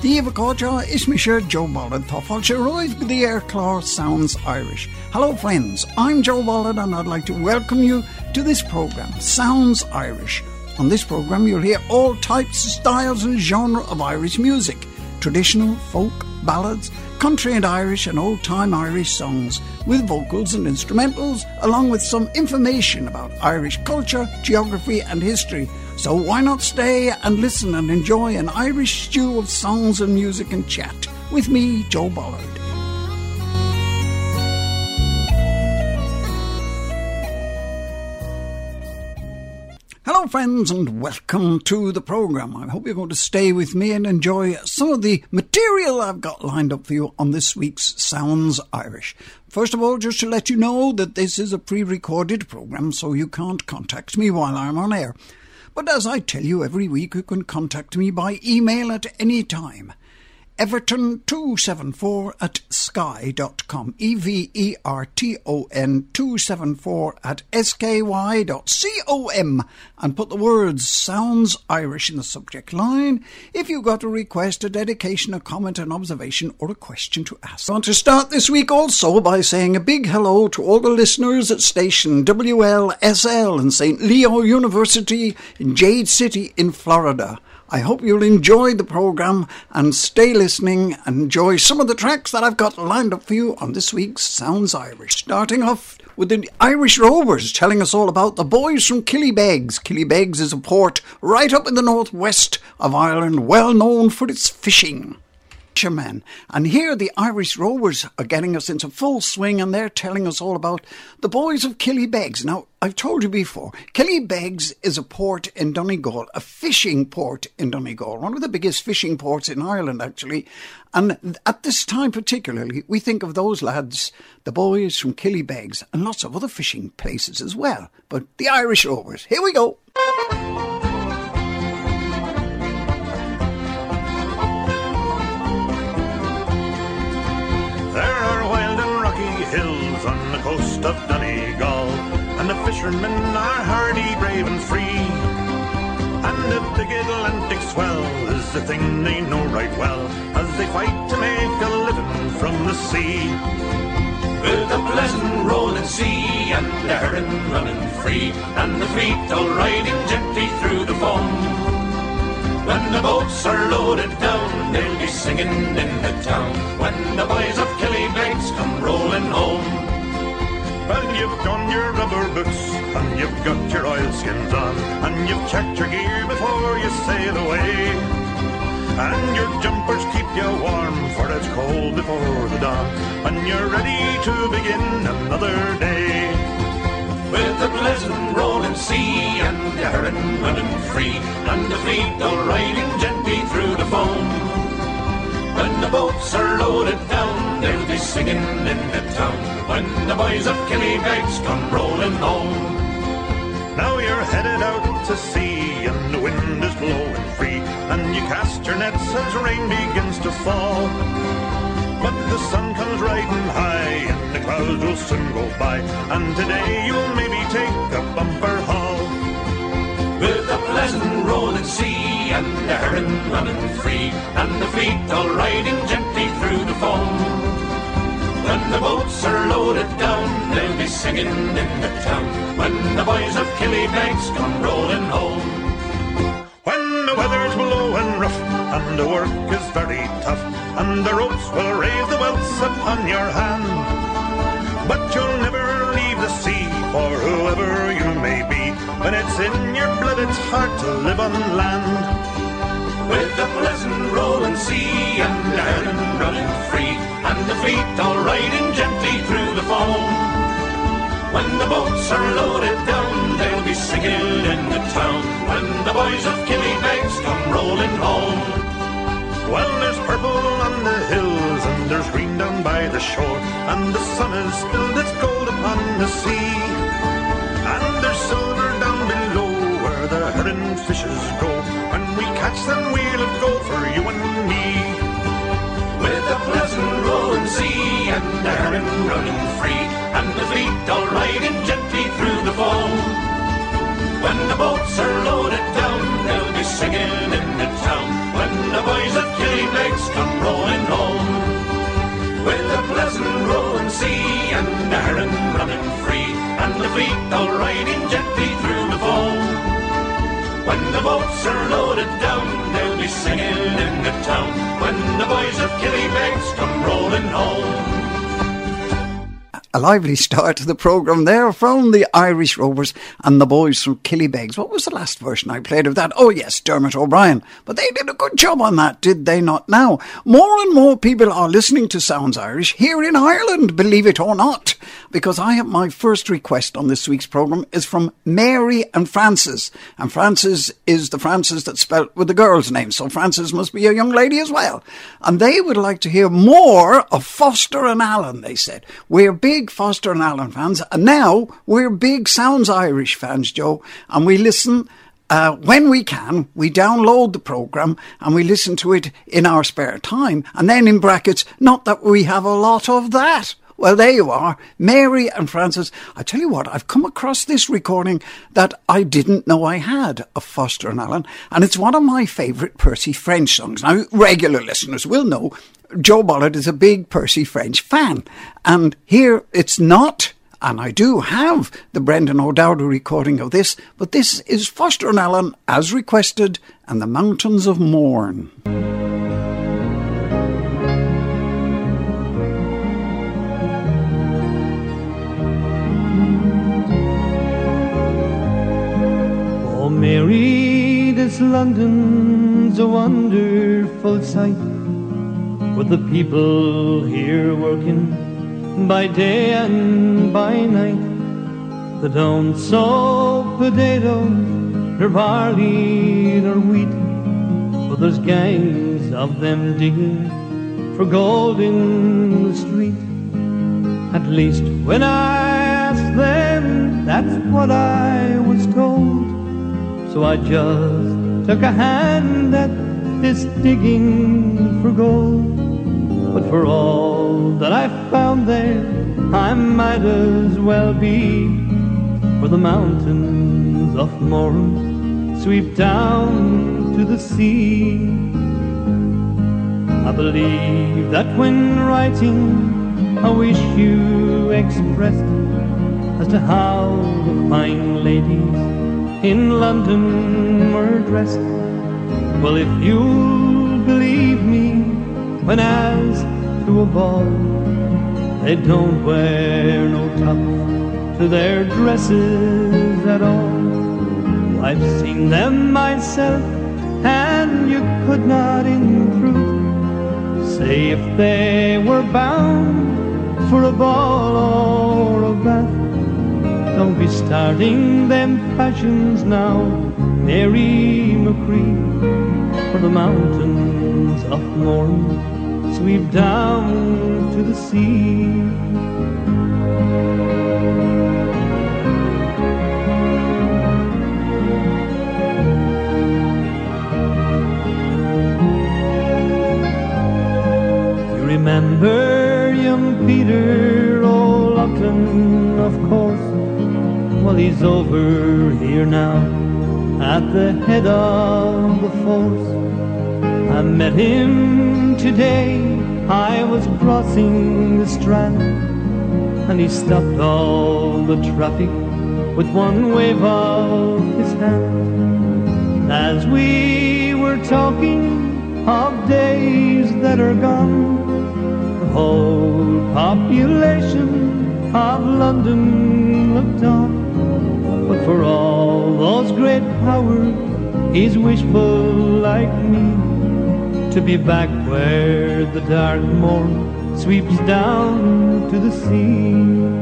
Díomh Cóide is me sure Joe Bollard Tá fáilte roiid go the Airclaw Sounds Irish. Hello friends, I'm Joe Bollard and I'd like to welcome you to this programme, Sounds Irish. On this programme you'll hear all types, styles and genre of Irish music, traditional, folk, ballads, country and Irish and old-time Irish songs with vocals and instrumentals, along with some information about Irish culture, geography and history. So why not stay and listen and enjoy an Irish stew of songs and music and chat with me, Joe Bollard. Hello friends and welcome to the programme. I hope you're going to stay with me and enjoy some of the material I've got lined up for you on this week's Sounds Irish. First of all, just to let you know that this is a pre-recorded programme, so you can't contact me while I'm on air. But as I tell you every week, you can contact me by email at any time. Everton274@sky.com, Everton274@sky.com, and put the words Sounds Irish in the subject line if you've got a request, a dedication, a comment, an observation or a question to ask. I want to start this week also by saying a big hello to all the listeners at station WLSL in St. Leo University in Jade City in Florida. I hope you'll enjoy the programme and stay listening and enjoy some of the tracks that I've got lined up for you on this week's Sounds Irish. Starting off with the Irish Rovers telling us all about the boys from Killybegs. Killybegs is a port right up in the northwest of Ireland, well known for its fishing. Fishermen. And here the Irish Rovers are getting us into full swing and they're telling us all about the boys of Killybegs. Now, I've told you before, Killybegs is a port in Donegal, a fishing port in Donegal, one of the biggest fishing ports in Ireland actually. And at this time particularly, we think of those lads, the boys from Killybegs, and lots of other fishing places as well. But the Irish Rovers, here we go. On the coast of Donegal, and the fishermen are hardy, brave and free, and the big Atlantic swell is the thing they know right well, as they fight to make a living from the sea. With a pleasant rolling sea, and the herring running free, and the fleet all riding gently through the foam. When the boats are loaded down, they'll be singing in the town, when the boys of Killybegs come rolling home. Well, you've done your rubber boots, and you've got your oilskins on, and you've checked your gear before you sail away. And your jumpers keep you warm, for it's cold before the dawn, and you're ready to begin another day. With the pleasant rolling sea, and the herring running free, and the fleet all riding gently through the foam. When the boats are loaded down, they'll be singing in the town, when the boys of Killybegs come rolling home. Now you're headed out to sea, and the wind is blowing free, and you cast your nets as rain begins to fall. But the sun comes riding high, and the clouds will soon go by, and today you'll maybe take a bumper haul. With a pleasant rolling sea, and the herring running free, and the fleet all riding gently through the foam. When the boats are loaded down, they'll be singing in the town, when the boys of Killybegs come rolling home. When the weather's blowing rough, and the work is very tough, and the ropes will raise the welts upon your hand, but you'll never leave the sea, for whoever you may be, when it's in your blood it's hard to live on land. With the pleasant rolling sea, and the herring running free, and the fleet all riding gently through the foam. When the boats are loaded down, they'll be singing in the town, when the boys of Killybegs come rolling home. Well, there's purple on the hills, and there's green down by the shore, and the sun has spilled its gold upon the sea, and there's silver down below where the herring fishes go. When we catch them, we'll have gold for you and me. With a pleasant rolling sea, and the herring running free, and the fleet all riding gently through the foam. When the boats are loaded down, they'll be singing in the town, when the boys of Killybegs gliding gently through the foam. When the boats are loaded down, they'll be singing in the town, when the boys of Killybegs come rolling home. A lively start to the programme there from the Irish Rovers and the boys from Killybegs. What was the last version I played of that? Oh yes, Dermot O'Brien. But they did a good job on that, did they not? Now, more and more people are listening to Sounds Irish here in Ireland, believe it or not. Because I have my first request on this week's programme is from Mary and Francis. And Francis is the Francis that's spelt with the girl's name. So Francis must be a young lady as well. And they would like to hear more of Foster and Allen, they said. We're big Foster and Allen fans, and now we're big Sounds Irish fans, Joe, and we listen when we can. We download the programme and we listen to it in our spare time, and then in brackets, not that we have a lot of that. Well, there you are, Mary and Francis. I tell you what, I've come across this recording that I didn't know I had of Foster and Allen, and it's one of my favourite Percy French songs. Now, regular listeners will know Joe Bollard is a big Percy French fan, and here it's not, and I do have the Brendan O'Dowd recording of this, but this is Foster and Allen as requested, and the Mountains of Mourne. Oh Mary, this London's a wonderful sight, with the people here working by day and by night. They don't sow potatoes, nor barley, nor wheat, but there's gangs of them digging for gold in the street. At least when I asked them, that's what I was told. So I just took a hand at this digging for gold. But for all that I found there, I might as well be where the mountains of Mourne sweep down to the sea. I believe that when writing a wish you expressed as to how the fine ladies in London were dressed. Well, if you'll believe me, when as to a ball, they don't wear no tops to their dresses at all. I've seen them myself, and you could not in truth say if they were bound for a ball or a bath. Don't be starting them fashions now, Mary McCree, for the mountains of Mourne sweep down to the sea. You remember young Peter O'Loughlin, of course. Well, he's over here now at the head of the force. I met him today, I was crossing the Strand, and he stopped all the traffic with one wave of his hand. As we were talking of days that are gone, the whole population of London looked on. But for all those great powers, he's wishful like me, to be back where the dark morn sweeps down to the sea.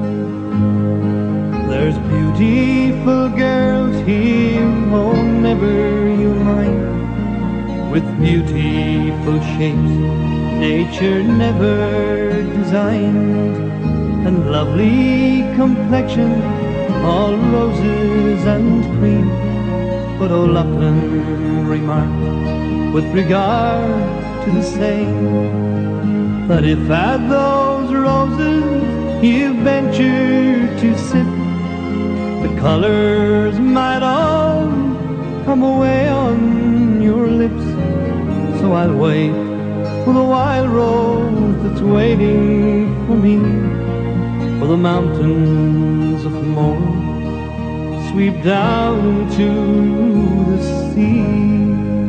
There's beautiful girls here, oh never you mind, with beautiful shapes nature never designed, and lovely complexion, all roses and cream. But O'Loughlin remarked with regard to the same, that if at those roses you venture to sip, the colours might all come away on your lips. So I'll wait for the wild rose that's waiting for me, for the mountains of Mourne sweep down into the sea.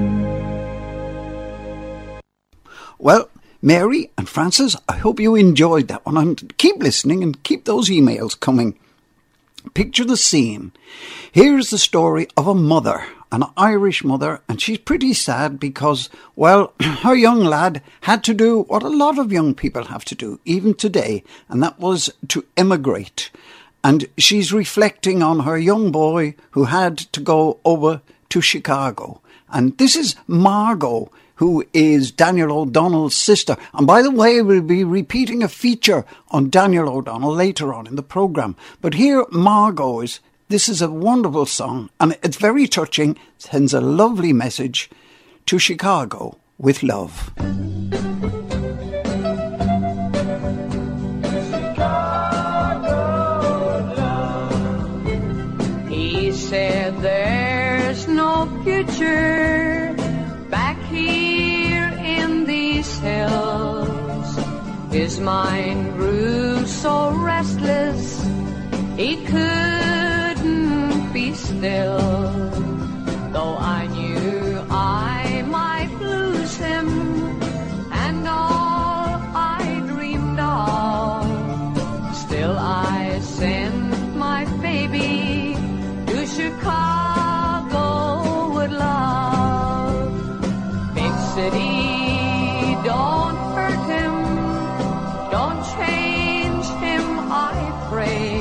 Well, Mary and Francis, I hope you enjoyed that one, and keep listening and keep those emails coming. Picture the scene. Here's the story of a mother, an Irish mother, and she's pretty sad because, well, her young lad had to do what a lot of young people have to do, even today, and that was to emigrate. And she's reflecting on her young boy who had to go over to Chicago. And this is Margot, who is Daniel O'Donnell's sister. And by the way, we'll be repeating a feature on Daniel O'Donnell later on in the programme. But here, Margot this is a wonderful song, and it's very touching, sends a lovely message to Chicago with love. He said there's no future back here in these hills. His mind grew so restless he couldn't be still. Though I knew I might lose him and all I dreamed of, still I sent my baby to Chicago with love. Big city, don't hurt him, don't change him, I pray.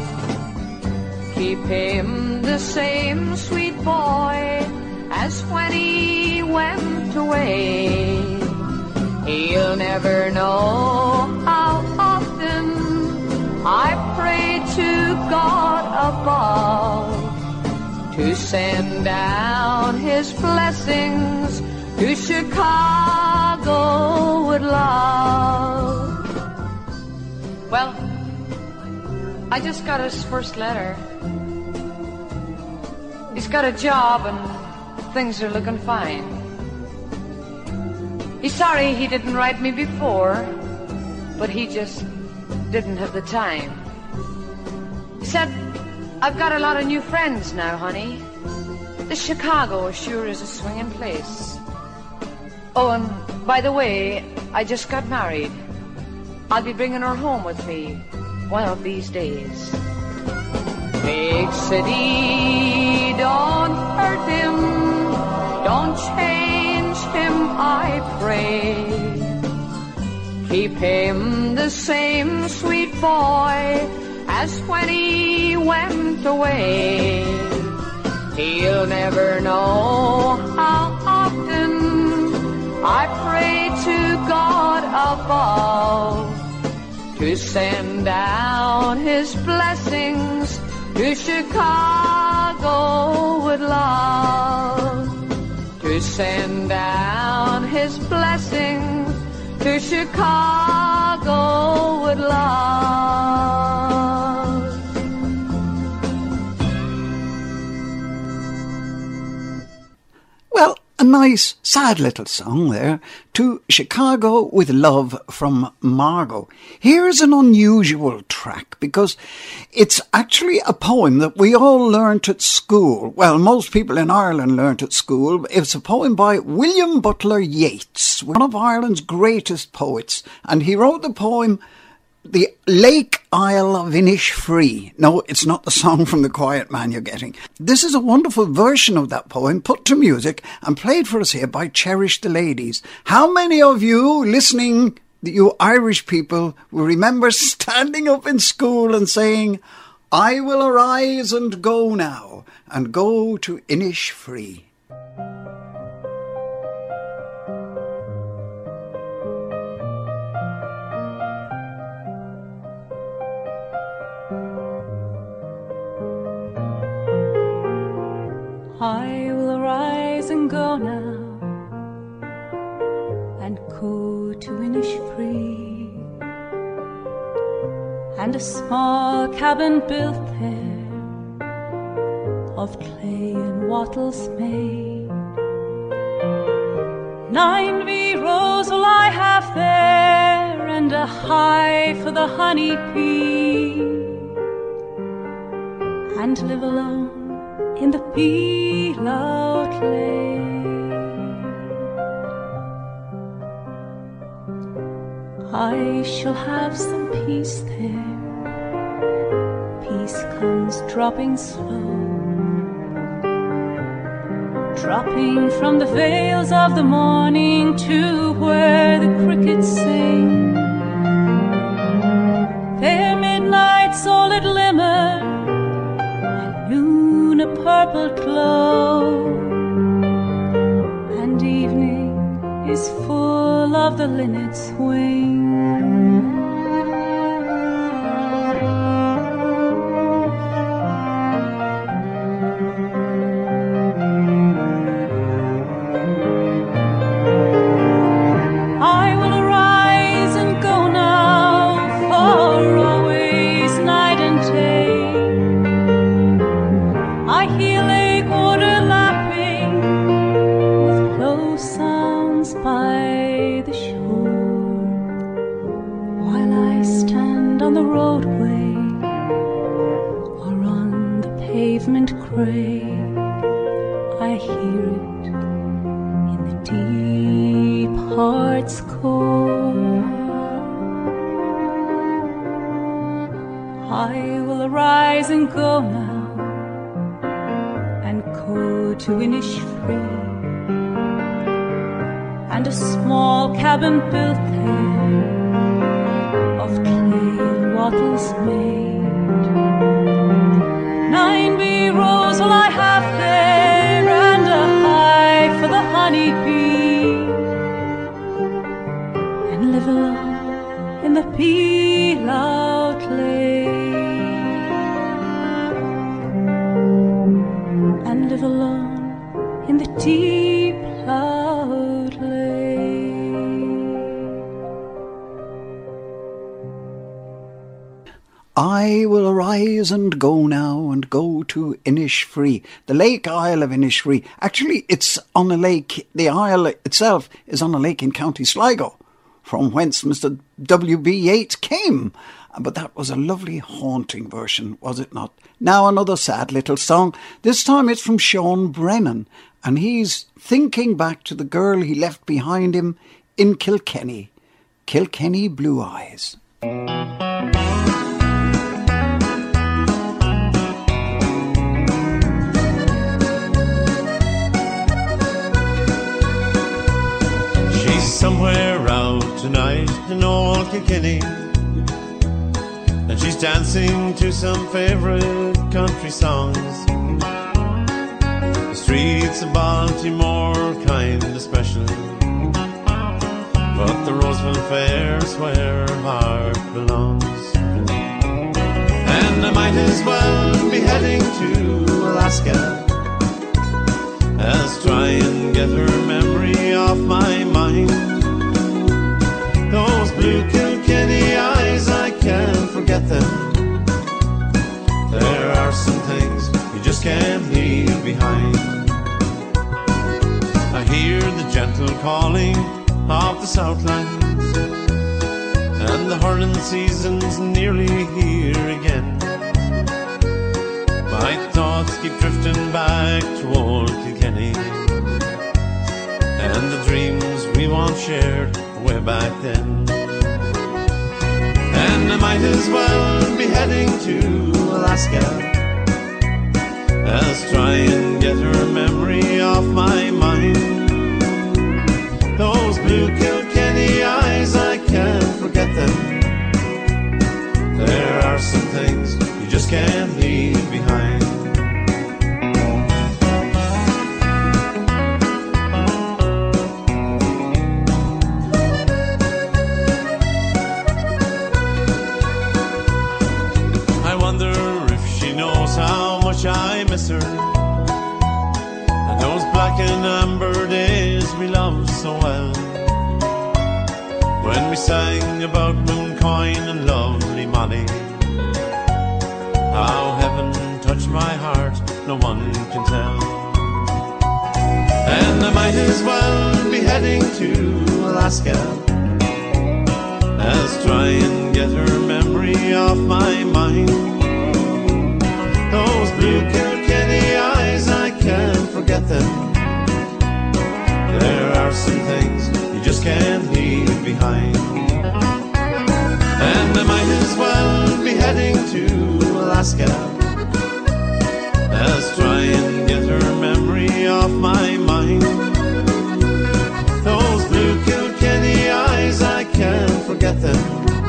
Keep him the same sweet boy as when he went away. He'll never know how often I pray to God above to send down his blessings to Chicago with love. Well, I just got his first letter. He's got a job and things are looking fine. He's sorry he didn't write me before, but he just didn't have the time. He said, I've got a lot of new friends now, honey. This Chicago sure is a swinging place. Oh, and by the way, I just got married. I'll be bringing her home with me one of these days. Big city, don't hurt him, don't change him, I pray. Keep him the same sweet boy as when he went away. He'll never know how often I pray to God above to send down his blessings to Chicago with love. To send down his blessings to Chicago with love. Well, a nice, sad little song there, To Chicago with Love from Margot. Here's an unusual track because it's actually a poem that we all learnt at school. Well, most people in Ireland learnt at school. It's a poem by William Butler Yeats, one of Ireland's greatest poets. And he wrote the poem The Lake Isle of Innisfree. No, it's not the song from The Quiet Man you're getting. This is a wonderful version of that poem put to music and played for us here by Cherish the Ladies. How many of you listening, you Irish people, will remember standing up in school and saying, I will arise and go now, and go to Innisfree? I will arise and go now and go to Innisfree, and a small cabin built there of clay and wattles made. 9 wee rows will I have there, and a hive for the honey bee, and live alone in the peel-out lane. I shall have some peace there. Peace comes dropping slow, dropping from the vales of the morning to where the crickets sing. There midnight's solid glimmer, and noon a purple glow, and evening is full of the linnet's wing. I hear it in the deep heart's core. I will arise and go now, and go to Innisfree, and a small cabin built there of clay and wattles made. 9 bee rows will I have there, and a hive for the honeybee, and live alone in the peel-out lane, and live alone in the deep-out lane. I will arise and go now, and go to Innisfree, the Lake Isle of Innisfree. Actually, it's on a lake. The isle itself is on a lake in County Sligo, from whence Mr. W.B. Yeats came. But that was a lovely, haunting version, was it not? Now another sad little song. This time it's from Sean Brennan, and he's thinking back to the girl he left behind him in Kilkenny. Kilkenny Blue Eyes. Somewhere out tonight in old Kilkenny, and she's dancing to some favourite country songs. The streets of Baltimore kind of special, but the Roseville Fair is where her heart belongs. And I might as well be heading to Alaska as try and get her memory off my mind. Those blue Kilkenny eyes, I can't forget them. There are some things you just can't leave behind. I hear the gentle calling of the Southlands, and the hurling season's nearly here again. My thoughts keep drifting back to old Kilkenny, and the dreams we once shared way back then. And I might as well be heading to Alaska as try and get her memory off my mind. Those blue Kilkenny eyes, I can't forget them. There are some things you just can't leave behind. I miss her, and those black and amber days we loved so well, when we sang about Mooncoin and lovely Molly. How heaven touched my heart, no one can tell. And I might as well be heading to Alaska as try and get her memory off my mind. Those just can't leave behind. And I might as well be heading to Alaska as try and get her memory off my mind. Those blue Kilkenny eyes, I can't forget them.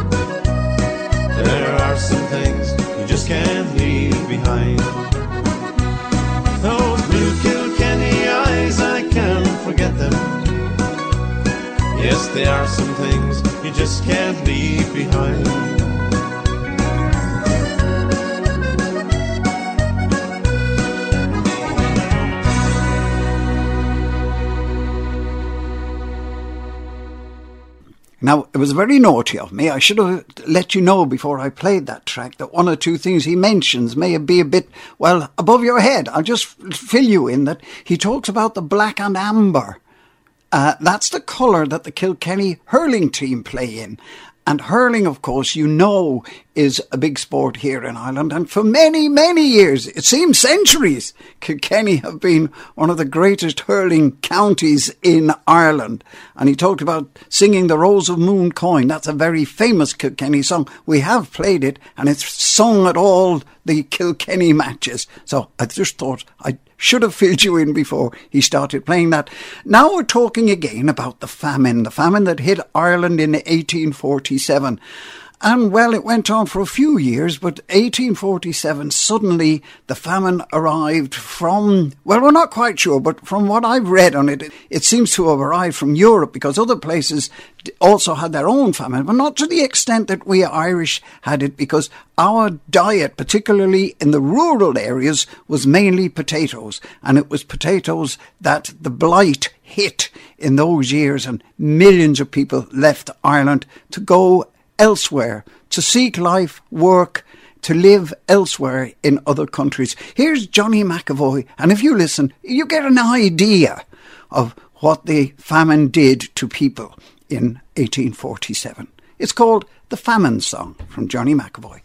There are some things you just can't leave behind. Those blue Kilkenny eyes, I can't forget them. Yes, there are some things you just can't leave behind. Now, it was very naughty of me. I should have let you know before I played that track that one or two things he mentions may be a bit, well, above your head. I'll just fill you in that he talks about the black and amber. That's the colour that the Kilkenny hurling team play in. And hurling, of course, you know, is a big sport here in Ireland. And for many, many years, it seems centuries, Kilkenny have been one of the greatest hurling counties in Ireland. And he talked about singing the Rose of Moon Coin. That's a very famous Kilkenny song. We have played it, and it's sung at all the Kilkenny matches. So I just thought I should have filled you in before he started playing that. Now we're talking again about the famine that hit Ireland in 1847. And, well, it went on for a few years, but 1847, suddenly the famine arrived from, well, we're not quite sure, but from what I've read on it, it seems to have arrived from Europe, because other places also had their own famine, but not to the extent that we Irish had it, because our diet, particularly in the rural areas, was mainly potatoes. And it was potatoes that the blight hit in those years, and millions of people left Ireland to go elsewhere, to seek life, work, to live elsewhere in other countries. Here's Johnny McAvoy, and if you listen, you get an idea of what the famine did to people in 1847. It's called The Famine Song from Johnny McAvoy.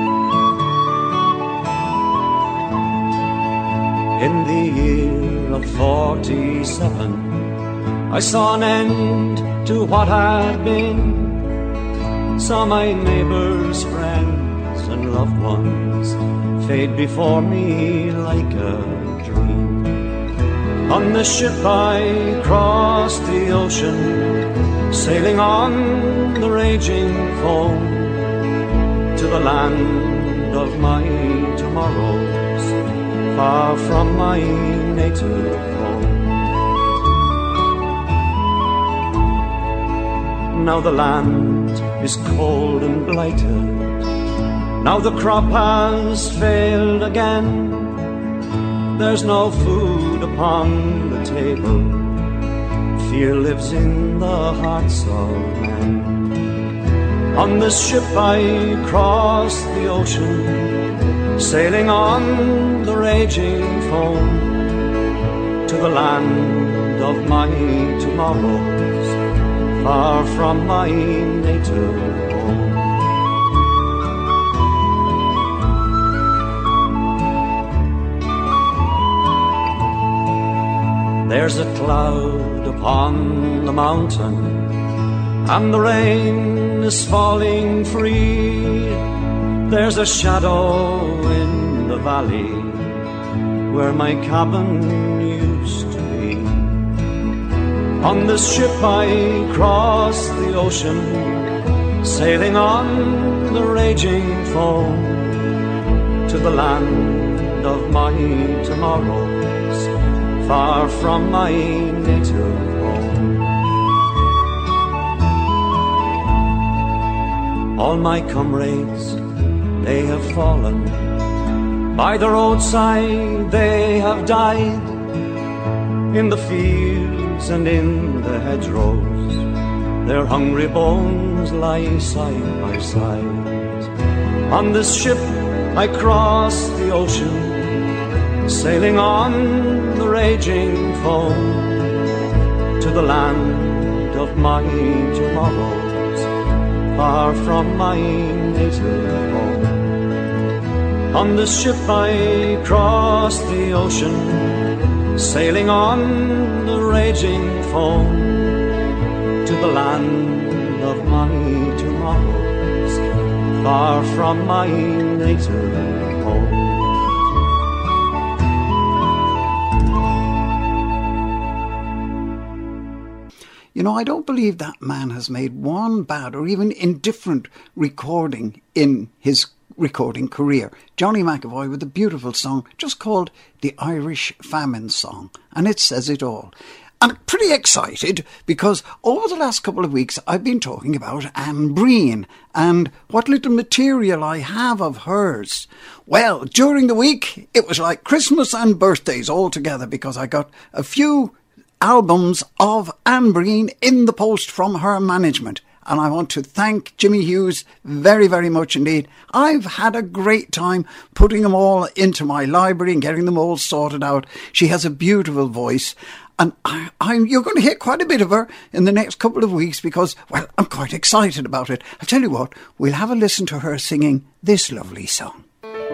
In the year of 47, I saw an end to what had been. Saw my neighbours, friends and loved ones fade before me like a dream. On the ship I crossed the ocean, sailing on the raging foam, to the land of my tomorrows, far from my native home. Now the land is cold and blighted, now the crop has failed again. There's no food upon the table, fear lives in the hearts of men. On this ship I crossed the ocean, sailing on the raging foam, to the land of my tomorrows, far from my native home. There's a cloud upon the mountain, and the rain is falling free. There's a shadow in the valley where my cabin used to be. On this ship I crossed the ocean, sailing on the raging foam, to the land of my tomorrows, far from my native home. All my comrades, they have fallen, by the roadside they have died, in the fields and in the hedgerows, their hungry bones lie side by side. On this ship I crossed the ocean, sailing on the raging foam, to the land of my tomorrows, far from my native home. On this ship I crossed the ocean, sailing on the raging foam, to the land of my tomorrows, far from my native home. You know, I don't believe that man has made one bad or even indifferent recording in his recording career. Johnny McAvoy with a beautiful song just called The Irish Famine Song, and it says it all. I'm pretty excited because over the last couple of weeks I've been talking about Anne Breen and what little material I have of hers. Well, during the week it was like Christmas and birthdays all together because I got a few albums of Anne Breen in the post from her management. And I want to thank Jimmy Hughes very, very much indeed. I've had a great time putting them all into my library and getting them all sorted out. She has a beautiful voice. And you're going to hear quite a bit of her in the next couple of weeks because, well, I'm quite excited about it. I'll tell you what, we'll have a listen to her singing this lovely song.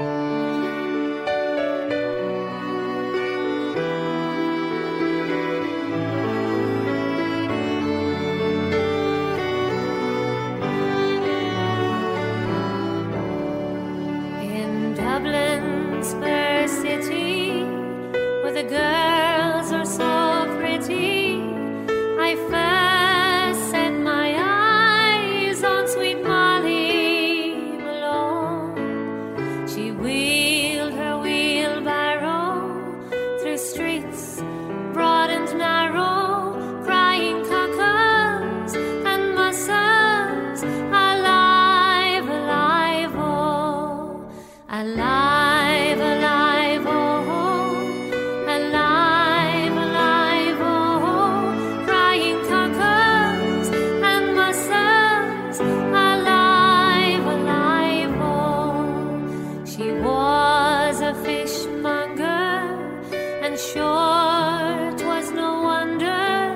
Dublin's fair city, where the girls are so pretty, I first set my eyes on sweet Molly Malone. She wheeled her wheelbarrow through streets broad and narrow, crying cockles and mussels, alive, alive, oh, alive, alive, oh, alive, alive, oh, crying cockles and mussels, alive, alive, oh. She was a fishmonger, and sure 'twas no wonder,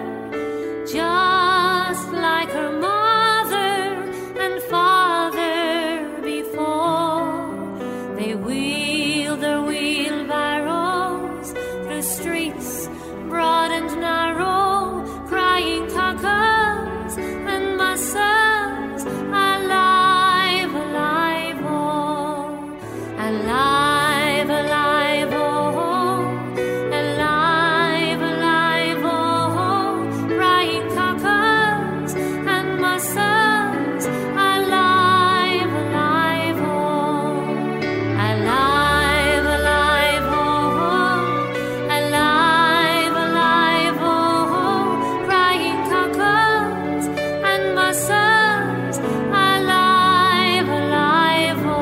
just like her mother and father before. They wheeled their wheelbarrows through streets broad and narrow, crying cockles and mussels, alive, alive, oh, alive, alive, oh, alive, alive, oh, crying cockles and mussels, alive, alive, oh, alive, alive, oh, alive, alive, oh, crying cockles and mussels, alive, alive, oh.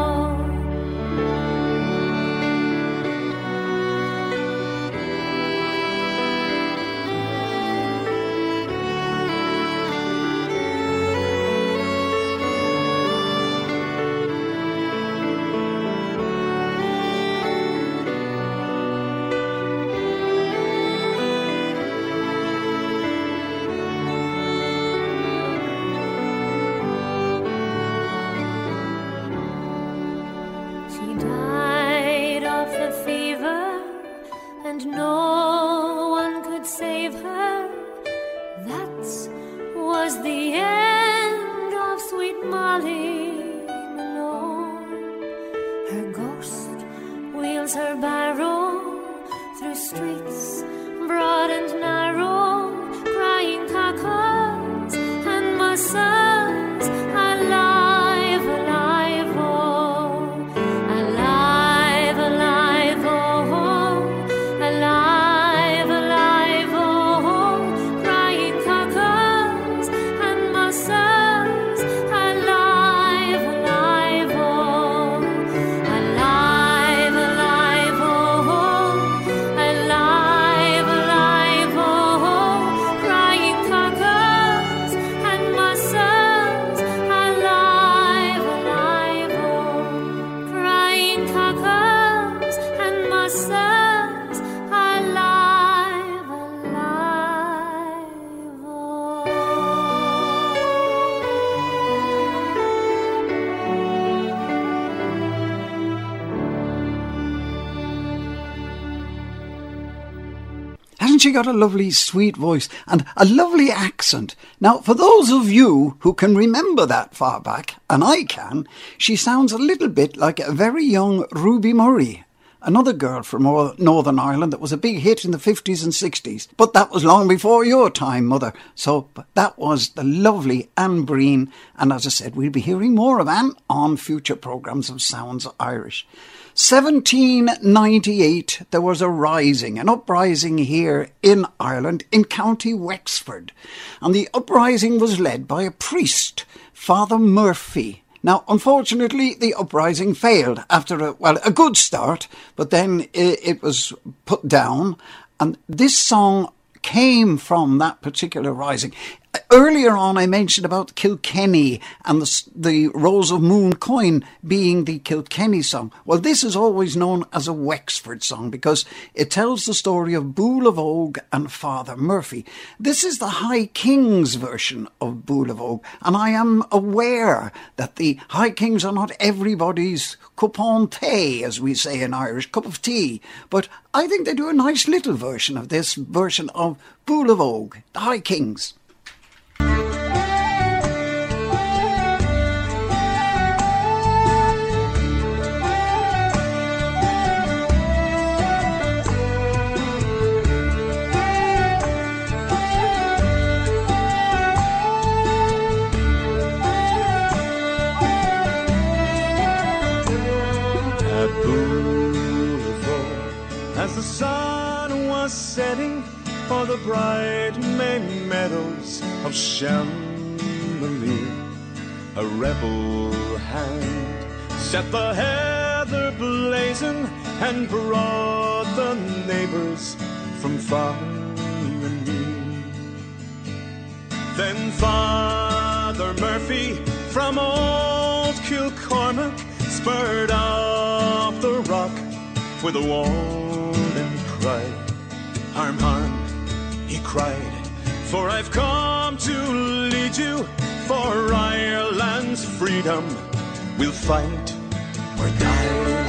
She died of the fever, and no one could save her. That was the end of sweet Molly Malone. Her ghost wheels her barrow through streets broad and narrow, crying cockles and mussels, alive, alive, oh, alive, alive, oh, alive, alive, oh, crying cockles and mussels, alive, alive, oh, alive, alive, oh, alive, alive, oh, crying cockles and mussels. Hasn't she got a lovely, sweet voice and a lovely accent? Now, for those of you who can remember that far back, and I can, she sounds a little bit like a very young Ruby Murray, another girl from Northern Ireland that was a big hit in the 50s and 60s. But that was long before your time, Mother. So that was the lovely Anne Breen. And as I said, we'll be hearing more of Anne on future programmes of Sounds Irish. 1798, there was an uprising here in Ireland, in County Wexford. And the uprising was led by a priest, Father Murphy. Now, unfortunately, the uprising failed after a good start, but then it was put down. And this song came from that particular rising. Earlier on, I mentioned about Kilkenny and the Rose of Moon coin being the Kilkenny song. Well, this is always known as a Wexford song because it tells the story of Bull of Og and Father Murphy. This is the High Kings version of Bull of Og, and I am aware that the High Kings are not everybody's cup on tea, as we say in Irish, cup of tea, but I think they do a nice little version of this version of Bull of Og, the High Kings. As the sun was setting for the bright May meadows of Shanballere, a rebel hand set the heather blazing and brought the neighbours from far and near. Then Father Murphy from old Kilcormac spurred up the rock with a warning cry. Harm, harm, he cried, for I've come to lead you for Ireland's freedom. We'll fight or die.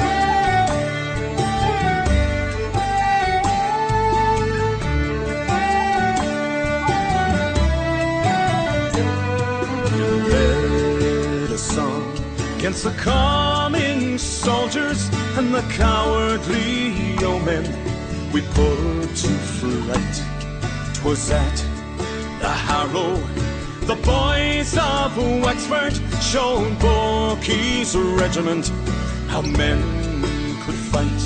You led a song against the coming soldiers and the cowardly yeomen we put to flight. 'Twas at the Harrow the boys of Wexford showed Bucky's regiment how men could fight.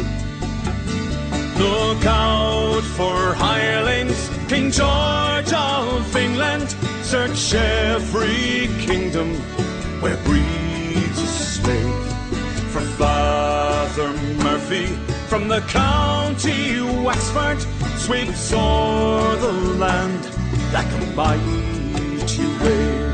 Look out for hirelings, King George of England, search every kingdom where breeds a slave. For Father Murphy from the county Wexford sweeps o'er the land like a mighty wave.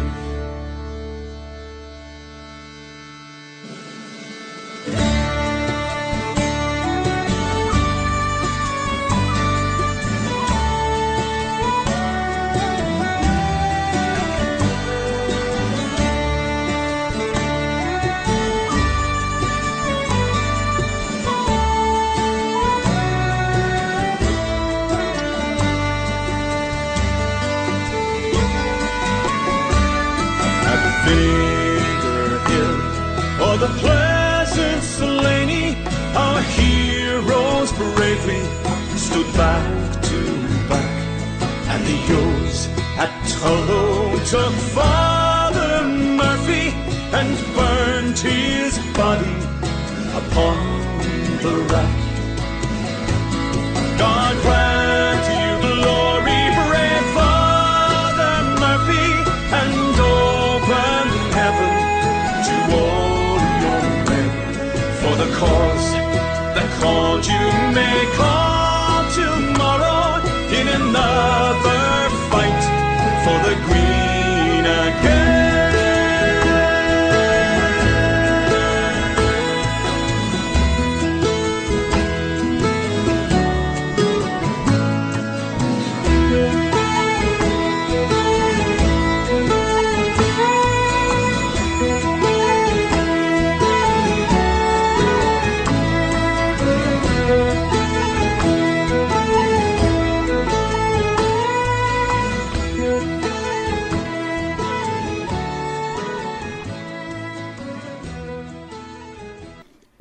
The pleasant Slaney, our heroes bravely stood back to back, and the Yos at Tullow took Father Murphy and burned his body upon the rack. God grant you glory, brave Father Murphy, and open heaven to all the cause that called you may call tomorrow in another fight for the green again.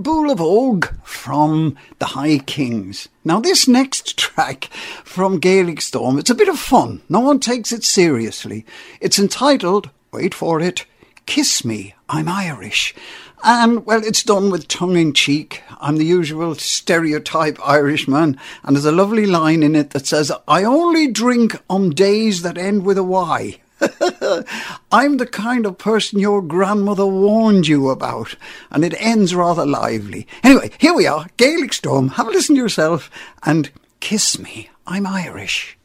Boule of Vogue from the High Kings. Now this next track from Gaelic Storm, it's a bit of fun. No one takes it seriously. It's entitled, wait for it, Kiss Me, I'm Irish. And, well, it's done with tongue-in-cheek. I'm the usual stereotype Irishman, and there's a lovely line in it that says, I only drink on days that end with a Y. I'm the kind of person your grandmother warned you about, and it ends rather lively. Anyway, here we are, Gaelic Storm. Have a listen to yourself and Kiss Me, I'm Irish.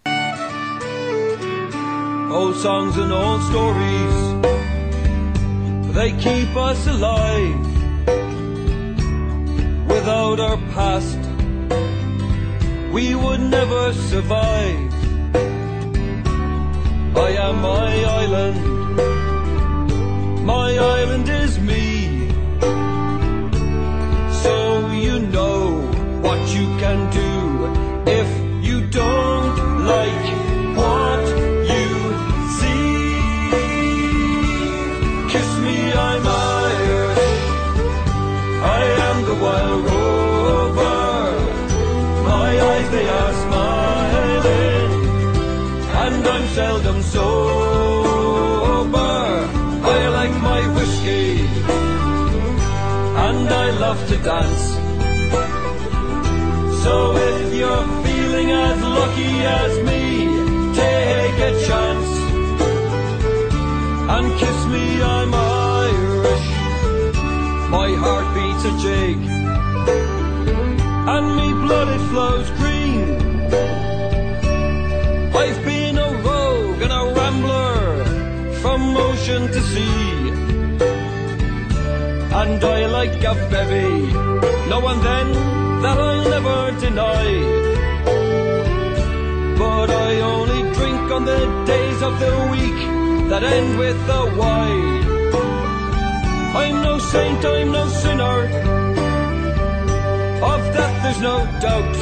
Old songs and old stories, they keep us alive. Without our past, we would never survive. I am my island is me. So you know what you can do if you don't like what you see. Kiss me, I'm Irish, I am the wild rover. My eyes, they are smiling, and I'm seldom sober. I like my whiskey, and I love to dance. So if you're feeling as lucky as me, take a chance and kiss me, I'm Irish. My heart beats a jig, and me blood it flows green. I've been a rogue and a rambler from ocean to sea, and I like a bevy, now and then, that I'll never deny. But I only drink on the days of the week that end with a Y. I'm no saint, I'm no sinner, of that there's no doubt.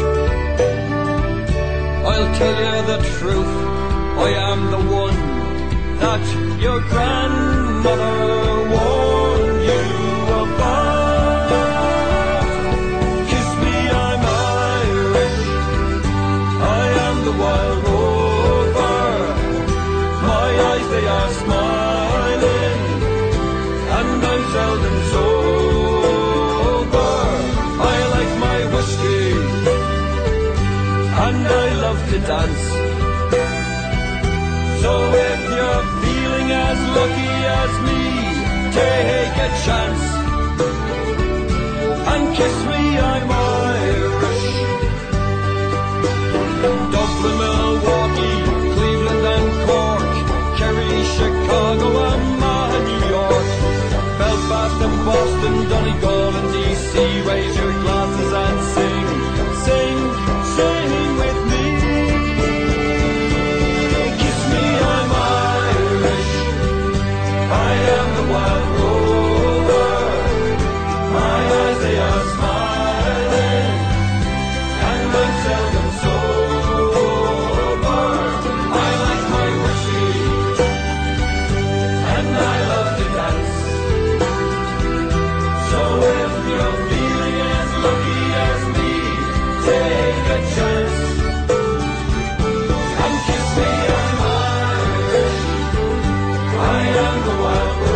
I'll tell you the truth, I am the one that your grandmother warned you about. Kiss me, I'm Irish, I am the wild rover. My eyes, they are smiling, and I'm seldom sober. I like my whiskey, and I love to dance. So if you're feeling as lucky as me, take a chance and kiss me, I'm Irish. Dublin, Milwaukee, Cleveland and Cork, Kerry, Chicago, Omaha, New York, Belfast and Boston, Donegal and DC. Raise your glasses and sing, sing, sing with me. Kiss me, I'm Irish, I am the wild rover. My eyes, they are smiling, and I'm seldom sober. I like my whiskey, and I love to dance. So if you're feeling as lucky as me, take a chance and kiss me, I'm Irish, I am the wild